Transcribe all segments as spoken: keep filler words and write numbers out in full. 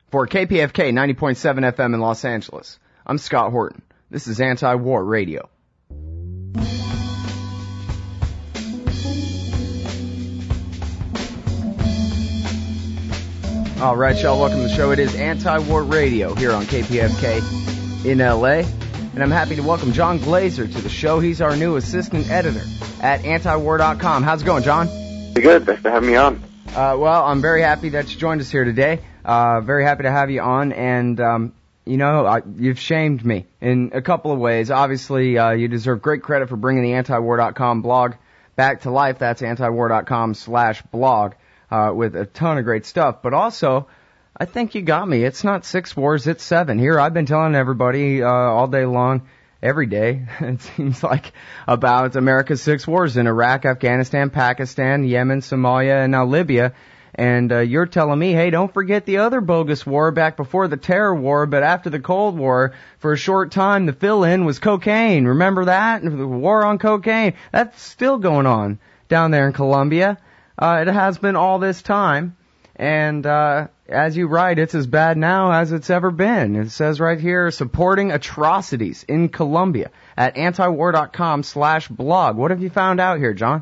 For K P F K ninety point seven F M in Los Angeles, I'm Scott Horton. This is Anti-War Radio. All right, y'all, welcome to the show. It is Anti-War Radio here on K P F K in L A, and I'm happy to welcome John Glazer to the show. He's our new assistant editor at anti war dot com. How's it going, John? Pretty good. Thanks for having me on. Uh, well, I'm very happy that you joined us here today. Uh, very happy to have you on, and, um, you know, I, you've shamed me in a couple of ways. Obviously, uh, you deserve great credit for bringing the anti war dot com blog back to life. That's anti war dot com slash blog, uh, with a ton of great stuff. But also, I think you got me. It's not six wars, it's seven. Here, I've been telling everybody, uh, all day long, every day, it seems like, about America's six wars in Iraq, Afghanistan, Pakistan, Yemen, Somalia, and now Libya. And uh, you're telling me, hey, don't forget the other bogus war back before the terror war, but after the Cold War, for a short time, the fill-in was cocaine. Remember that? The war on cocaine. That's still going on down there in Colombia. Uh, it has been all this time. And uh, as you write, it's as bad now as it's ever been. It says right here, supporting atrocities in Colombia at anti war dot com slash blog. What have you found out here, John?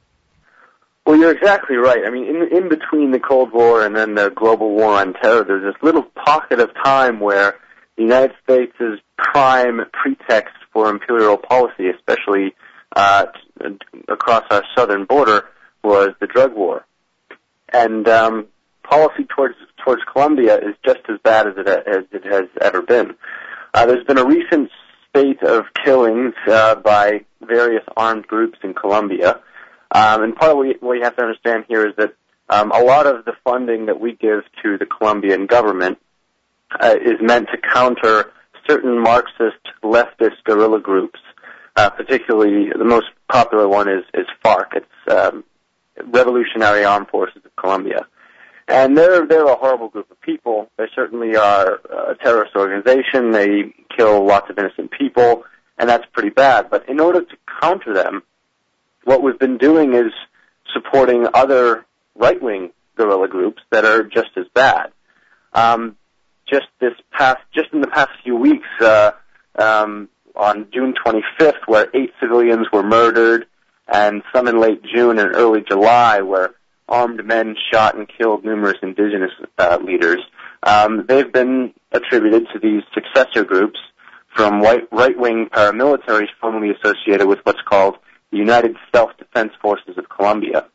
Well, you're exactly right. I mean, in, in between the Cold War and then the global war on terror, there's this little pocket of time where the United States' prime pretext for imperial policy, especially uh, across our southern border, was the drug war. And um, policy towards towards Colombia is just as bad as it, as it has ever been. Uh, there's been a recent spate of killings uh, by various armed groups in Colombia. Um, and part of what you have to understand here is that um, a lot of the funding that we give to the Colombian government uh, is meant to counter certain Marxist leftist guerrilla groups. Uh, particularly, the most popular one is, is FARC. It's um, Revolutionary Armed Forces of Colombia. And they're, they're a horrible group of people. They certainly are a terrorist organization. They kill lots of innocent people, and that's pretty bad. But in order to counter them, what we've been doing is supporting other right-wing guerrilla groups that are just as bad. Um, just this past, just in the past few weeks, uh, um, on June twenty-fifth, where eight civilians were murdered, and some in late June and early July, where armed men shot and killed numerous indigenous uh, leaders. Um, they've been attributed to these successor groups from white right-wing paramilitaries formerly associated with what's called the United Self-Defense Forces of Colombia.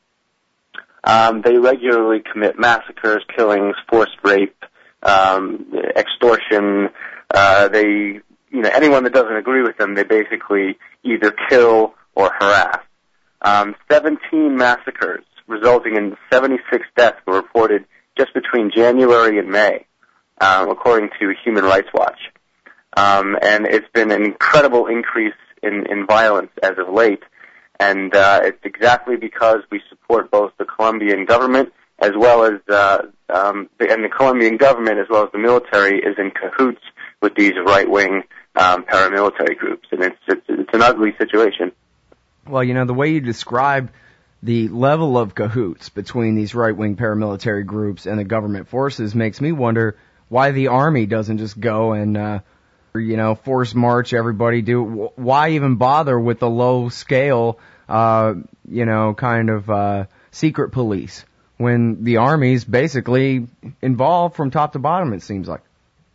Um, they regularly commit massacres, killings, forced rape, um, extortion. Uh, they, you know, anyone that doesn't agree with them, they basically either kill or harass. Um, seventeen massacres, resulting in seventy-six deaths, were reported just between January and May, um, according to Human Rights Watch. Um, and it's been an incredible increase in, in violence as of late. And uh, it's exactly because we support both the Colombian government as well as uh, um, the, and the Colombian government as well as the military is in cahoots with these right-wing um, paramilitary groups, and it's, it's it's an ugly situation. Well, you know, the way you describe the level of cahoots between these right-wing paramilitary groups and the government forces makes me wonder why the Army doesn't just go and uh, you know, force march everybody. Do why even bother with the low scale, uh, you know, kind of uh, secret police when the Army's basically involved from top to bottom? It seems like.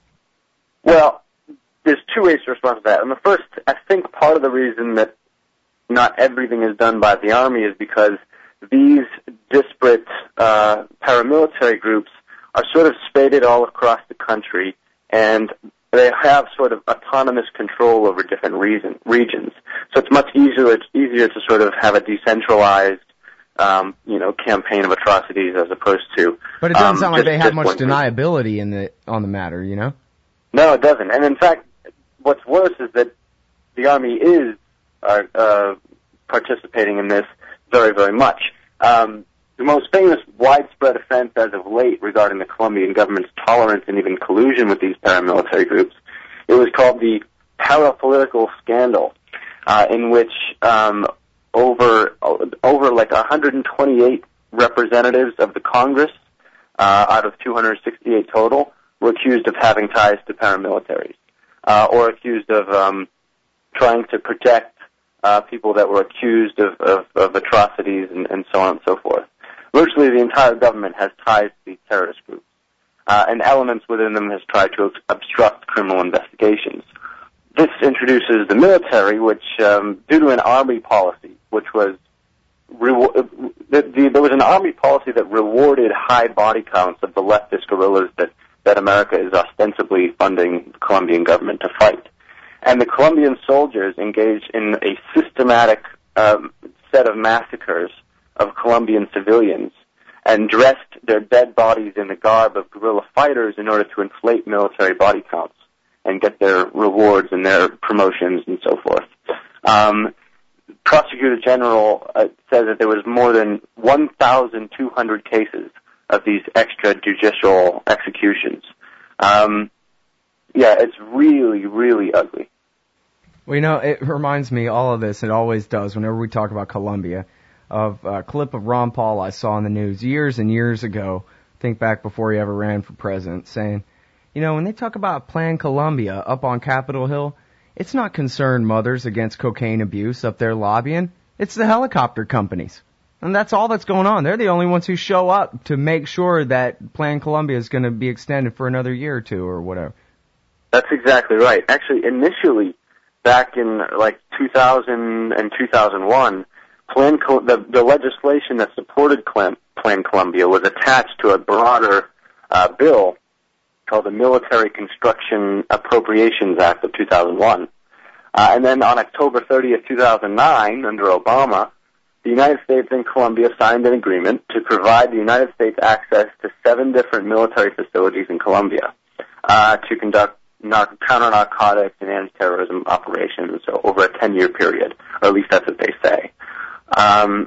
Well, there's two ways to respond to that. And the first, I think part of the reason that not everything is done by the Army is because these disparate uh, paramilitary groups are sort of spaded all across the country, and they have sort of autonomous control over different reason, regions. So it's much easier, it's easier to sort of have a decentralized, um, you know, campaign of atrocities as opposed to. But it doesn't um, sound like just, they have much group. deniability in the on the matter, you know? No, it doesn't. And in fact, what's worse is that the Army is uh, uh, participating in this very, very much. Um, the most famous widespread offense as of late regarding the Colombian government's tolerance and even collusion with these paramilitary groups, it was called the parapolitical scandal, uh, in which um, over over like one hundred twenty-eight representatives of the Congress, uh, out of two hundred sixty-eight total, were accused of having ties to paramilitaries, uh, or accused of um, trying to protect uh, people that were accused of, of, of atrocities and, and so on and so forth. Virtually the entire government has ties to these terrorist groups, uh, and elements within them has tried to obstruct criminal investigations. This introduces the military, which, um, due to an army policy, which was Re- the, the, there was an army policy that rewarded high body counts of the leftist guerrillas that, that America is ostensibly funding the Colombian government to fight. And the Colombian soldiers engaged in a systematic um, set of massacres of Colombian civilians and dressed their dead bodies in the garb of guerrilla fighters in order to inflate military body counts and get their rewards and their promotions and so forth. Um, Prosecutor General uh, says that there was more than one thousand two hundred cases of these extrajudicial executions. Um, yeah, it's really, really ugly. Well, you know, it reminds me, all of this, it always does, whenever we talk about Colombia, of a clip of Ron Paul I saw in the news years and years ago, think back before he ever ran for president, saying, you know, when they talk about Plan Colombia up on Capitol Hill, it's not concerned mothers against cocaine abuse up there lobbying. It's the helicopter companies. And that's all that's going on. They're the only ones who show up to make sure that Plan Colombia is going to be extended for another year or two or whatever. That's exactly right. Actually, initially, back in like two thousand and two thousand one, Plan Col- the, the legislation that supported Plan, Plan Colombia was attached to a broader uh, bill called the Military Construction Appropriations Act of two thousand one. Uh, and then on October thirtieth, two thousand nine, under Obama, the United States and Colombia signed an agreement to provide the United States access to seven different military facilities in Colombia uh, to conduct nar- counter-narcotics and anti-terrorism operations over a ten-year period, or at least that's what they say. Um,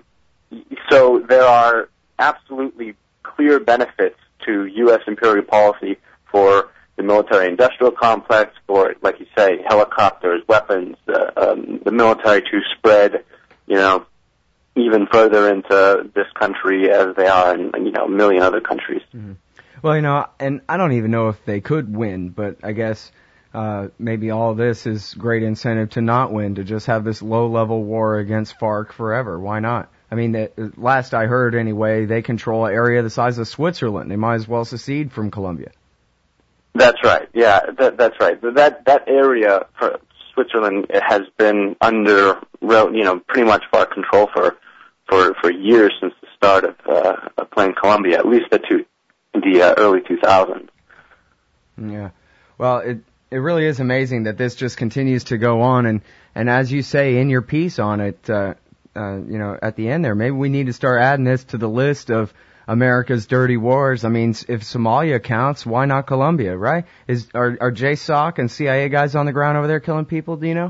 so there are absolutely clear benefits to U S imperial policy for the military-industrial complex, for, like you say, helicopters, weapons, uh, um, the military to spread, you know, even further into this country as they are in, you know, a million other countries. Mm-hmm. Well, you know, and I don't even know if they could win, but I guess uh, maybe all of this is great incentive to not win, to just have this low-level war against FARC forever. Why not? I mean, the, last I heard anyway, they control an area the size of Switzerland. They might as well secede from Colombia. That's right. Yeah, that, that's right. That that area for Switzerland has been under, you know, pretty much FARC control for for for years since the start of uh, of Plan Colombia, at least the two, the uh, early two thousands. Yeah. Well, it it really is amazing that this just continues to go on, and and as you say in your piece on it, uh, uh, you know, at the end there, maybe we need to start adding this to the list of America's dirty wars. I mean, if Somalia counts, why not Colombia, right? Is are, are J SOC and C I A guys on the ground over there killing people, do you know?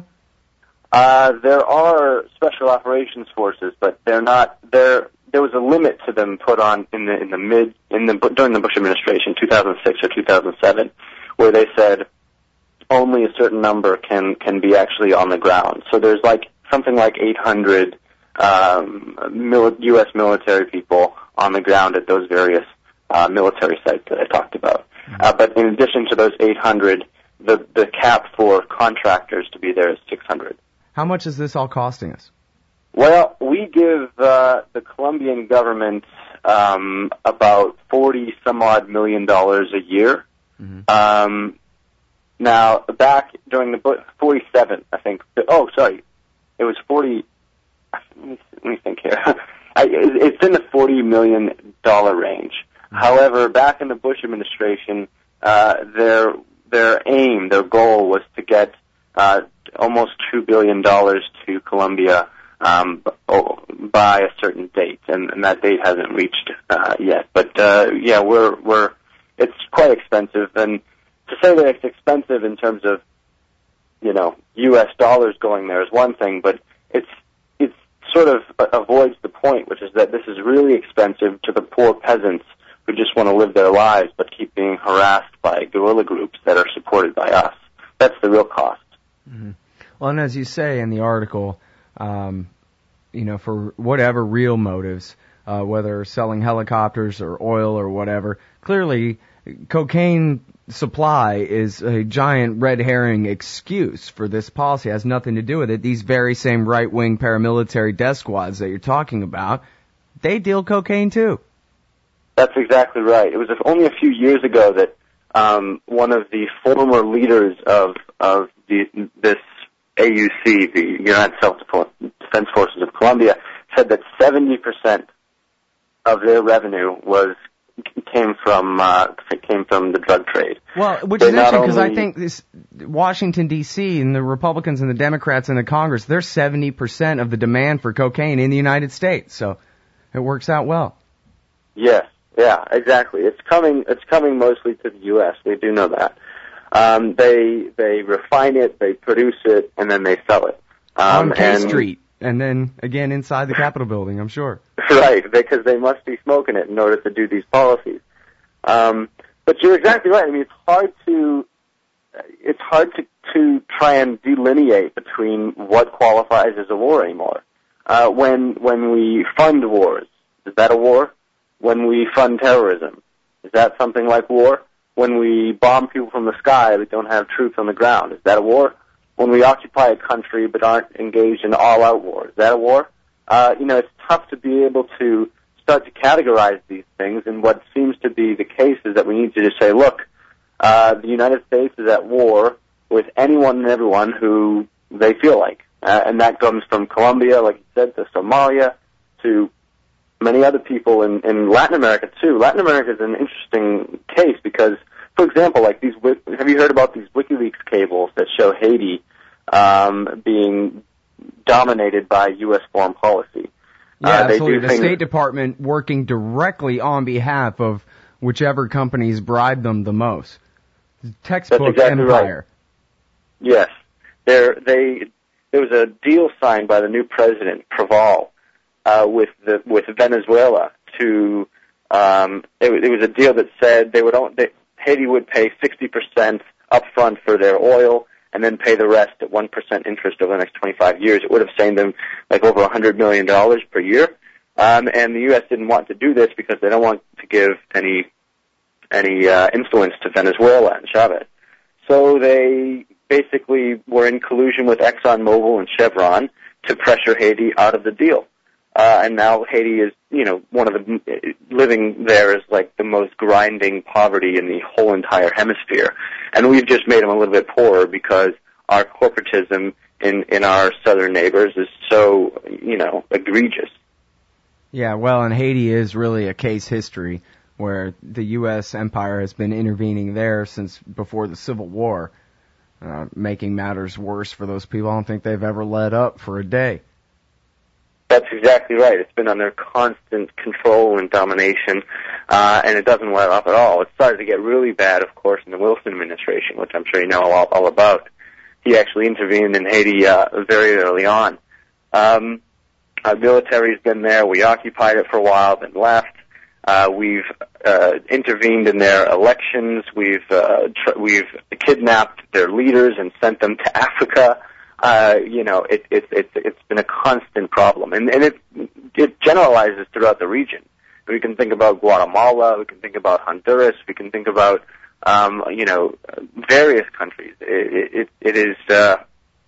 Uh, there are special operations forces, but they're not, there, there was a limit to them put on in the, in the mid, in the, during the Bush administration, two thousand six or two thousand seven, where they said only a certain number can, can be actually on the ground. So there's like, something like eight hundred, um, mil- U S military people on the ground at those various uh, military sites that I talked about. Mm-hmm. Uh, but in addition to those eight hundred, the the cap for contractors to be there is six hundred. How much is this all costing us? Well, we give uh, the Colombian government um, about forty some odd million dollars a year. Mm-hmm. Um, now, back during the forty-seven, I think. Oh, sorry, it was forty. Let me, let me think here. I, it's in the forty million dollars range. Mm-hmm. However, back in the Bush administration, uh, their their aim, their goal was to get uh, almost two billion dollars to Colombia um, by a certain date, and, and that date hasn't reached uh, yet. But uh, yeah, we're we're it's quite expensive, and to say that it's expensive in terms of, you know, U S dollars going there is one thing, but it's sort of avoids the point, which is that this is really expensive to the poor peasants who just want to live their lives but keep being harassed by guerrilla groups that are supported by us. That's the real cost. Mm-hmm. Well, and as you say in the article, um, you know, for whatever real motives, uh, whether selling helicopters or oil or whatever, clearly cocaine supply is a giant red herring excuse for this policy. It has nothing to do with it. These very same right-wing paramilitary death squads that you're talking about, they deal cocaine too. That's exactly right. It was only a few years ago that um, one of the former leaders of of the, this A U C, the United Self-Defense Forces of Colombia, said that seventy percent of their revenue was came from uh, came from the drug trade. Well, which they is interesting because only... I think this Washington D C and the Republicans and the Democrats in the Congress, they're seventy percent of the demand for cocaine in the United States. So it works out well. Yes. Yeah, exactly. It's coming. It's coming mostly to the U S. We do know that. Um, they they refine it, they produce it, and then they sell it um, on K and, Street, and then again inside the Capitol building. I'm sure. Right, because they must be smoking it in order to do these policies. Um, but you're exactly right. I mean, it's hard to it's hard to to try and delineate between what qualifies as a war anymore. Uh, when when we fund wars, is that a war? When we fund terrorism, is that something like war? When we bomb people from the sky that don't have troops on the ground, is that a war? When we occupy a country but aren't engaged in all-out war, is that a war? Uh, you know, it's tough to be able to start to categorize these things, and what seems to be the case is that we need to just say, look, uh, the United States is at war with anyone and everyone who they feel like. Uh, and that comes from Colombia, like you said, to Somalia, to many other people in, in Latin America too. Latin America is an interesting case because, for example, like these, have you heard about these WikiLeaks cables that show Haiti um, being dominated by U S foreign policy? Yeah, uh, absolutely. The things, State Department working directly on behalf of whichever companies bribe them the most. Textbook exactly empire. Right. Yes, there they there was a deal signed by the new president, Preval, Uh, with the with Venezuela to um, it, it was a deal that said they would they, Haiti would pay sixty percent upfront for their oil and then pay the rest at one percent interest over the next twenty-five years. It would have saved them like over one hundred million dollars per year. Um, and the U S didn't want to do this because they don't want to give any any uh, influence to Venezuela and Chavez. So they basically were in collusion with ExxonMobil and Chevron to pressure Haiti out of the deal. Uh, and now Haiti is, you know, one of the, living there is like the most grinding poverty in the whole entire hemisphere. And we've just made them a little bit poorer because our corporatism in, in our southern neighbors is so, you know, egregious. Yeah, well, and Haiti is really a case history where the U S empire has been intervening there since before the Civil War, uh, making matters worse for those people. I don't think they've ever let up for a day. That's exactly right. It's been under constant control and domination, uh, and it doesn't let up at all. It started to get really bad, of course, in the Wilson administration, which I'm sure you know all, all about. He actually intervened in Haiti uh, very early on. Um, our military's been there. We occupied it for a while, then left. Uh, we've uh, intervened in their elections. We've uh, tr- we've kidnapped their leaders and sent them to Africa. Uh, you know, it, it, it, it's been a constant problem, and, and it, it generalizes throughout the region. We can think about Guatemala, we can think about Honduras, we can think about, um, you know, various countries. It, it, it is, uh,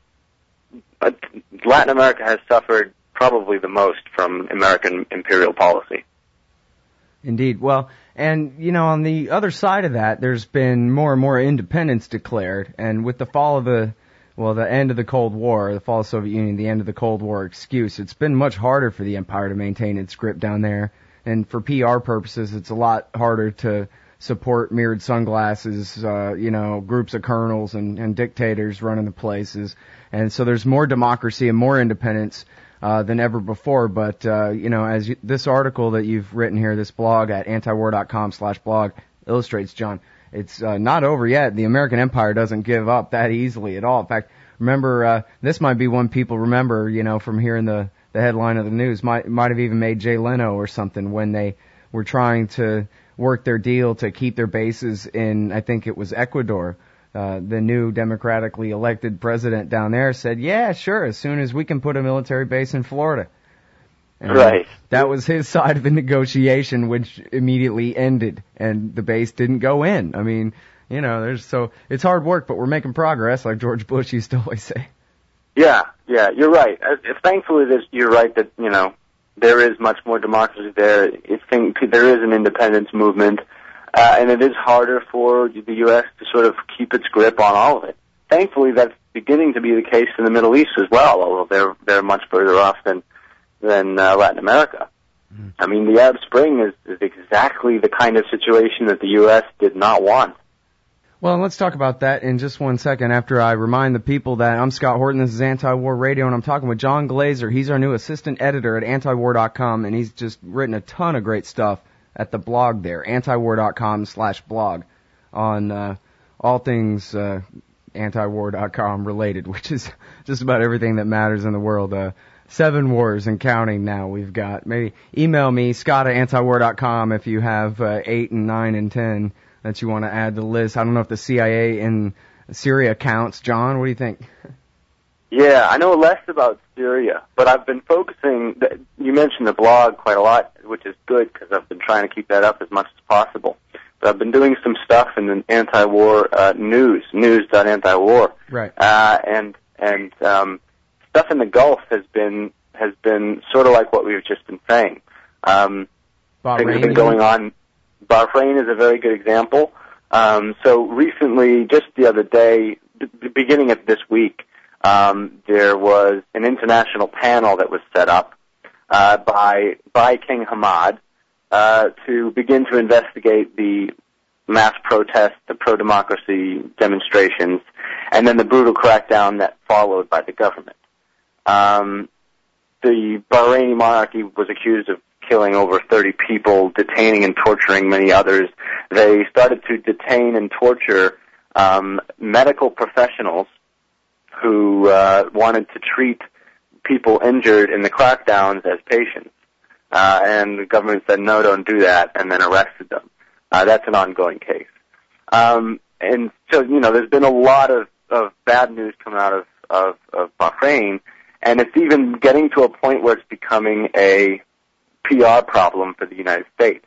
Latin America has suffered probably the most from American imperial policy. Indeed. Well, and, you know, on the other side of that, there's been more and more independence declared, and with the fall of the Well, the end of the Cold War, the fall of the Soviet Union, the end of the Cold War excuse, it's been much harder for the empire to maintain its grip down there. And for P R purposes, it's a lot harder to support mirrored sunglasses, uh, you know, groups of colonels and, and dictators running the places. And so there's more democracy and more independence uh, than ever before. But, uh, you know, as you, this article that you've written here, this blog at antiwar.com slash blog illustrates, John, it's uh, not over yet. The American empire doesn't give up that easily at all. In fact, remember, uh, this might be one people remember, you know, from hearing the, the headline of the news. Might might have even made Jay Leno or something when they were trying to work their deal to keep their bases in, I think it was Ecuador. Uh, the new democratically elected president down there said, yeah, sure, as soon as we can put a military base in Florida. And right. That was his side of the negotiation, which immediately ended, and the base didn't go in. I mean, you know, there's so it's hard work, but we're making progress, like George Bush used to always say. Yeah, yeah, you're right. Uh, thankfully, there's, you're right that, you know, there is much more democracy there. It's think, there is an independence movement, uh, and it is harder for the U S to sort of keep its grip on all of it. Thankfully, that's beginning to be the case in the Middle East as well, although they're they're much further off than than uh, Latin America. Mm-hmm. I mean, the Arab Spring is, is exactly the kind of situation that the U S did not want. Well, let's talk about that in just one second after I remind the people that I'm Scott Horton, this is Anti-War Radio, and I'm talking with John Glazer. He's our new assistant editor at anti war dot com, and he's just written a ton of great stuff at the blog there, anti war dot com slash blog, on uh, all things uh, anti war dot com related, which is just about everything that matters in the world. Uh, seven wars and counting now we've got. Maybe email me, Scott at anti war dot com, if you have uh, eight and nine and ten that you want to add to the list. I don't know if the C I A in Syria counts. John, what do you think? Yeah, I know less about Syria, but I've been focusing, you mentioned the blog quite a lot, which is good because I've been trying to keep that up as much as possible. But I've been doing some stuff in the anti-war uh, news, news dot anti war. Right. Uh, and and um, stuff in the Gulf has been has been sort of like what we've just been saying. Um, things have been going on. Bahrain is a very good example. Um, so recently, just the other day, the beginning of this week, um, there was an international panel that was set up uh, by by King Hamad uh, to begin to investigate the mass protests, the pro-democracy demonstrations, and then the brutal crackdown that followed by the government. Um, the Bahraini monarchy was accused of killing over thirty people, detaining and torturing many others. They started to detain and torture um, medical professionals who uh, wanted to treat people injured in the crackdowns as patients. Uh, and the government said, no, don't do that, and then arrested them. Uh, that's an ongoing case. Um, and so, you know, there's been a lot of, of bad news coming out of, of, of Bahrain, and it's even getting to a point where it's becoming a P R problem for the United States.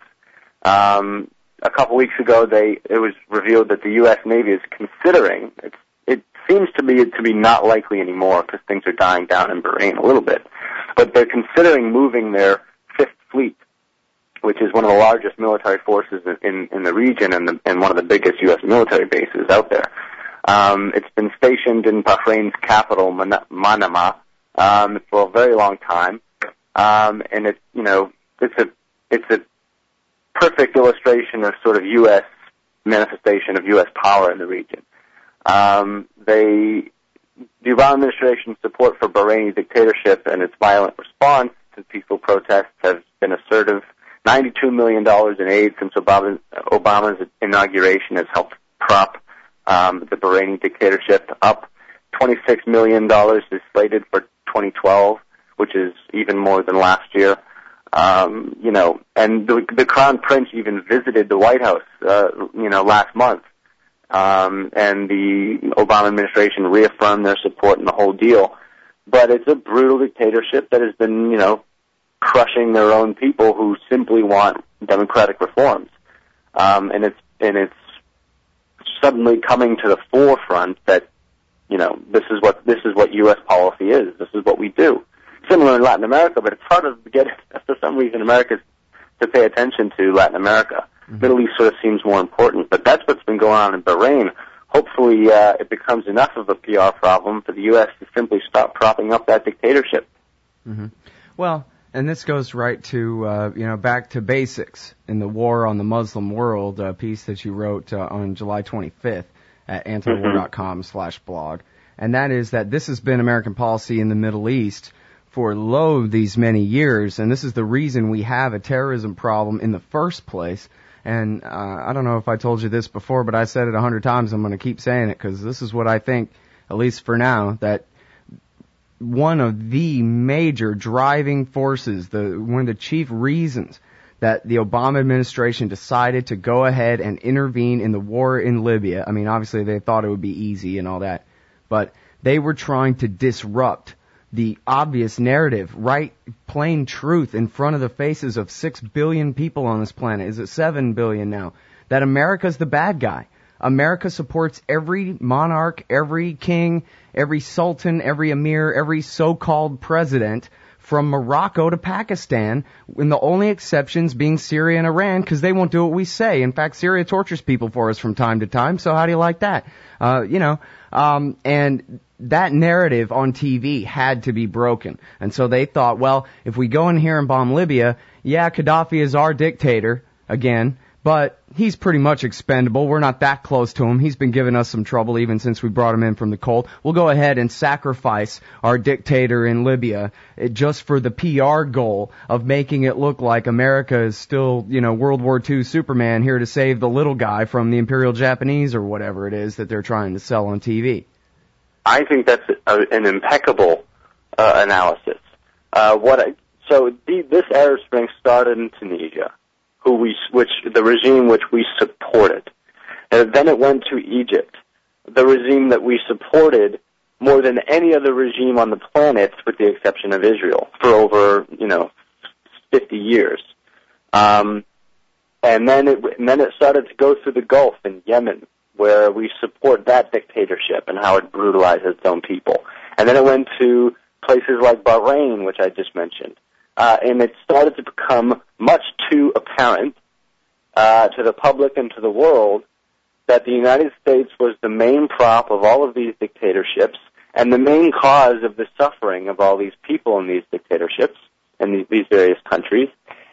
Um, a couple weeks ago, they it was revealed that the U S Navy is considering, it's, it seems to be to be not likely anymore because things are dying down in Bahrain a little bit, but they're considering moving their Fifth Fleet, which is one of the largest military forces in, in, in the region and, the, and one of the biggest U S military bases out there. Um, it's been stationed in Bahrain's capital, Man- Manama, um, for a very long time. Um, and it's, you know, it's a, it's a perfect illustration of sort of U S manifestation of U S power in the region. Um, they, the Obama administration's support for Bahraini dictatorship and its violent response to peaceful protests has been assertive. ninety-two million dollars in aid since Obama, Obama's inauguration has helped prop, um, the Bahraini dictatorship up. twenty-six million dollars is slated for twenty twelve. Which is even more than last year. Um, you know, and the, the Crown Prince even visited the White House, uh, you know, last month. Um, and the Obama administration reaffirmed their support in the whole deal. But it's a brutal dictatorship that has been, you know, crushing their own people who simply want democratic reforms. Um, and it's, and it's suddenly coming to the forefront that, you know, this is what, this is what U S policy is. This is what we do. Similar in Latin America, but it's harder to get, for some reason, Americans to pay attention to Latin America. Mm-hmm. Middle East sort of seems more important, but that's what's been going on in Bahrain. Hopefully, uh, it becomes enough of a P R problem for the U S to simply stop propping up that dictatorship. Mm-hmm. Well, and this goes right to, uh, you know, back to basics in the War on the Muslim World, a piece that you wrote uh, on July twenty-fifth at anti war dot com slash blog. And that is that this has been American policy in the Middle East for lo these many years, and this is the reason we have a terrorism problem in the first place. And uh, I don't know if I told you this before, but I said it a hundred times. I'm going to keep saying it because this is what I think, at least for now, that one of the major driving forces, the one of the chief reasons that the Obama administration decided to go ahead and intervene in the war in Libya. I mean, obviously they thought it would be easy and all that, but they were trying to disrupt the obvious narrative, right, plain truth in front of the faces of six billion people on this planet. Is it seven billion now? That America's the bad guy. America supports every monarch, every king, every sultan, every emir, every so-called president from Morocco to Pakistan, and the only exceptions being Syria and Iran, because they won't do what we say. In fact, Syria tortures people for us from time to time, so how do you like that? Uh, you know, um, and that narrative on T V had to be broken. And so they thought, well, if we go in here and bomb Libya, yeah, Gaddafi is our dictator, again, but he's pretty much expendable. We're not that close to him. He's been giving us some trouble even since we brought him in from the cold. We'll go ahead and sacrifice our dictator in Libya just for the P R goal of making it look like America is still, you know, World War Two Superman here to save the little guy from the Imperial Japanese or whatever it is that they're trying to sell on T V. I think that's a, an impeccable uh, analysis. Uh, what I, so the, this Arab Spring started in Tunisia, who we, which the regime which we supported, and then it went to Egypt, the regime that we supported more than any other regime on the planet, with the exception of Israel, for over you know fifty years. Um, and then it and then it started to go through the Gulf in Yemen, where we support that dictatorship and how it brutalizes its own people. And then it went to places like Bahrain, which I just mentioned. Uh, and it started to become much too apparent uh, to the public and to the world that the United States was the main prop of all of these dictatorships and the main cause of the suffering of all these people in these dictatorships and these, these various countries.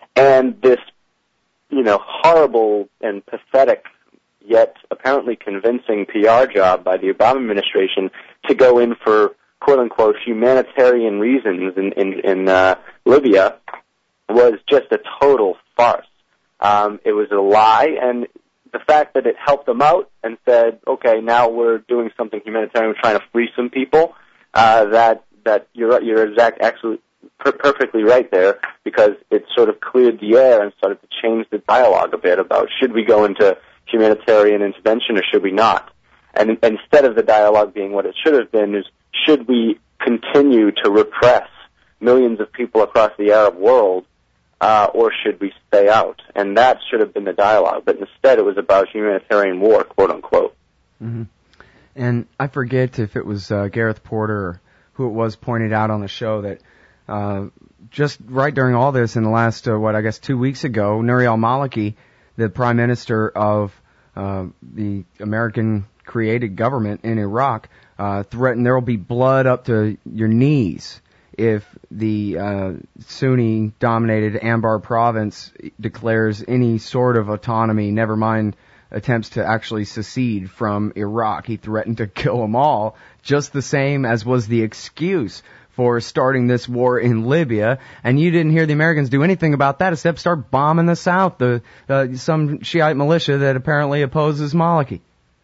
And this, you know, horrible and pathetic yet apparently convincing P R job by the Obama administration to go in for quote-unquote humanitarian reasons in, in, in uh, Libya was just a total farce. Um, it was a lie, and the fact that it helped them out and said, okay, now we're doing something humanitarian, we're trying to free some people, uh, that that you're you're exact, absolutely per- perfectly right there, because it sort of cleared the air and started to change the dialogue a bit about should we go into humanitarian intervention or should we not? And instead of the dialogue being what it should have been is, should we continue to repress millions of people across the Arab world, uh, or should we stay out? And that should have been the dialogue. But instead it was about humanitarian war, quote unquote. Mm-hmm. And I forget if it was uh, Gareth Porter or who it was pointed out on the show that uh, just right during all this in the last, uh, what, I guess two weeks ago, Nouri al-Maliki, the prime minister of uh, the American-created government in Iraq, uh, threatened there will be blood up to your knees if the uh, Sunni-dominated Anbar province declares any sort of autonomy, never mind attempts to actually secede from Iraq. He threatened to kill them all, just the same as was the excuse for starting this war in Libya, and you didn't hear the Americans do anything about that except start bombing the South, the uh, some Shiite militia that apparently opposes Maliki.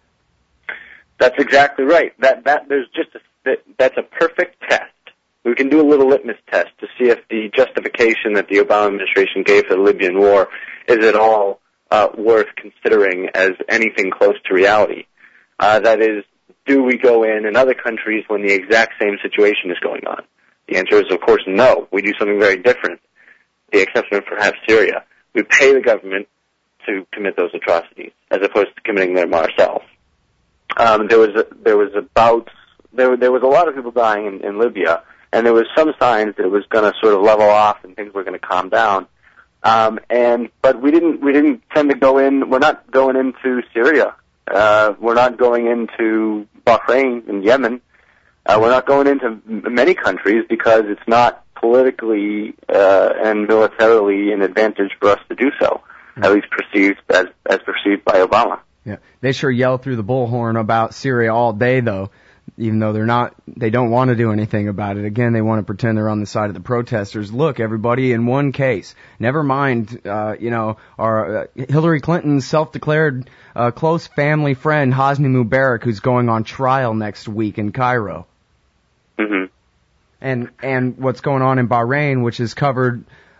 That's exactly right. That that there's just a, that, that's a perfect test. We can do a little litmus test to see if the justification that the Obama administration gave for the Libyan war is at all uh, worth considering as anything close to reality. Uh, that is, do we go in in other countries when the exact same situation is going on? The answer is, of course, no. We do something very different, the exception of perhaps Syria. We pay the government to commit those atrocities, as opposed to committing them ourselves. Um, there was a, there was about there there was a lot of people dying in, in Libya, and there was some signs that it was going to sort of level off and things were going to calm down. Um, and but we didn't we didn't tend to go in. We're not going into Syria. Uh, we're not going into Bahrain and Yemen. Uh, we're not going into m- many countries because it's not politically uh, and militarily an advantage for us to do so, at least perceived as as perceived by Obama. Yeah, they sure yell through the bullhorn about Syria all day, though, even though they're not, they don't want to do anything about it. Again, they want to pretend they're on the side of the protesters. Look, everybody, in one case, never mind, uh, you know, our uh, Hillary Clinton's self-declared uh, close family friend, Hosni Mubarak, who's going on trial next week in Cairo. Mm-hmm. And and what's going on in Bahrain, which is covered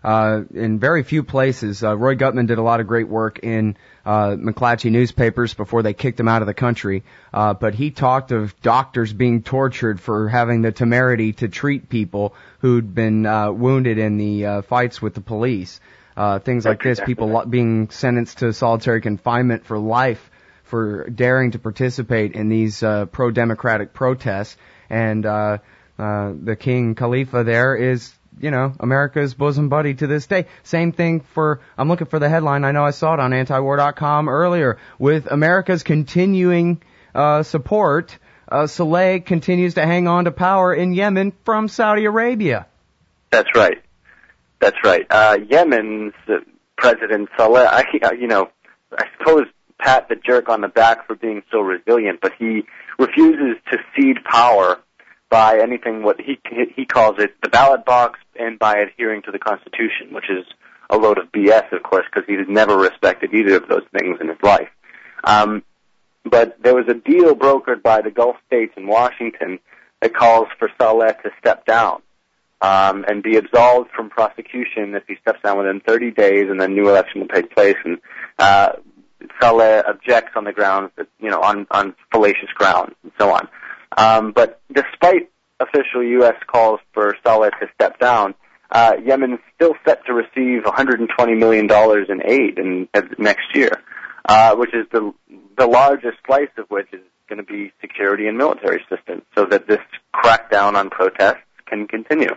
uh, in very few places. Uh, Roy Gutman did a lot of great work in uh, McClatchy newspapers before they kicked him out of the country. Uh, but he talked of doctors being tortured for having the temerity to treat people who'd been uh, wounded in the uh, fights with the police. Uh, things like this, people lo- being sentenced to solitary confinement for life for daring to participate in these uh, pro-democratic protests. And uh, uh, the King Khalifa there is, you know, America's bosom buddy to this day. Same thing for, I'm looking for the headline, I know I saw it on antiwar dot com earlier, with America's continuing uh, support, uh, Saleh continues to hang on to power in Yemen from Saudi Arabia. That's right. That's right. Uh, Yemen's uh, President Saleh, I, you know, I suppose pat the jerk on the back for being so resilient, but he refuses to cede power by anything what he he calls it the ballot box and by adhering to the Constitution, which is a load of B S, of course, because he's never respected either of those things in his life. Um, but there was a deal brokered by the Gulf states in Washington that calls for Saleh to step down um, and be absolved from prosecution if he steps down within thirty days, and then new election will take place. And uh, Saleh objects on the grounds that, you know, on, on fallacious grounds and so on. Um, but despite official U S calls for Saleh to step down, uh, Yemen's still set to receive one hundred twenty million dollars in aid in, in next year, uh, which is the the largest slice of which is going to be security and military assistance, so that this crackdown on protests can continue.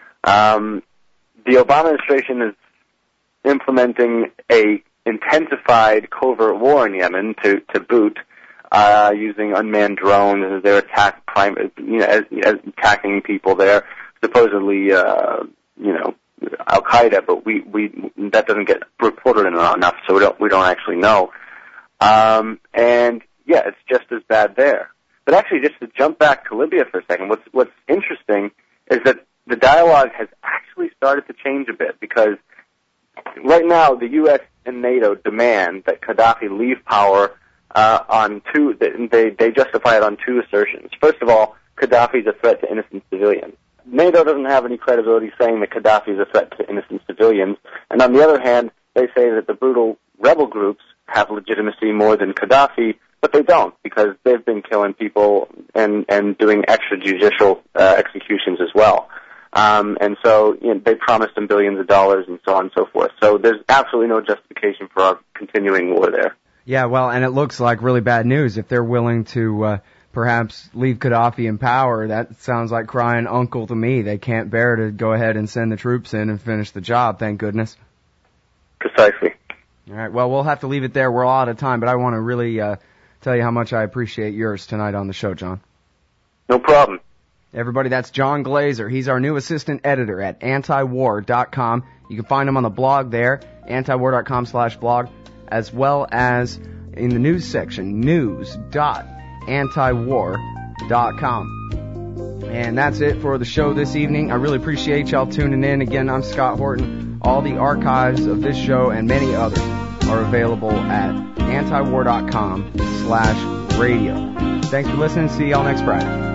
Um, the Obama administration is implementing a intensified covert war in Yemen to, to boot, uh, using unmanned drones as their attack prime, you know, as, as attacking people there, supposedly, uh, you know, Al-Qaeda, but we, we, that doesn't get reported enough, so we don't, we don't actually know. Um, and yeah, it's just as bad there. But actually, just to jump back to Libya for a second, what's, what's interesting is that the dialogue has actually started to change a bit, because right now the U S and NATO demand that Gaddafi leave power uh, on two. They they justify it on two assertions. First of all, Gaddafi is a threat to innocent civilians. NATO doesn't have any credibility saying that Gaddafi is a threat to innocent civilians. And on the other hand, they say that the brutal rebel groups have legitimacy more than Gaddafi, but they don't, because they've been killing people and and doing extrajudicial uh, executions as well. Um, and so, you know, they promised him billions of dollars and so on and so forth. So there's absolutely no justification for our continuing war there. Yeah, well, and it looks like really bad news. If they're willing to uh, perhaps leave Gaddafi in power, that sounds like crying uncle to me. They can't bear to go ahead and send the troops in and finish the job, thank goodness. Precisely. All right, well, we'll have to leave it there. We're all out of time, but I want to really uh, tell you how much I appreciate yours tonight on the show, John. No problem. Everybody, that's John Glazer. He's our new assistant editor at antiwar dot com. You can find him on the blog there, antiwar dot com slash blog, as well as in the news section, news dot antiwar dot com. And that's it for the show this evening. I really appreciate y'all tuning in. Again, I'm Scott Horton. All the archives of this show and many others are available at antiwar dot com slash radio. Thanks for listening. See y'all next Friday.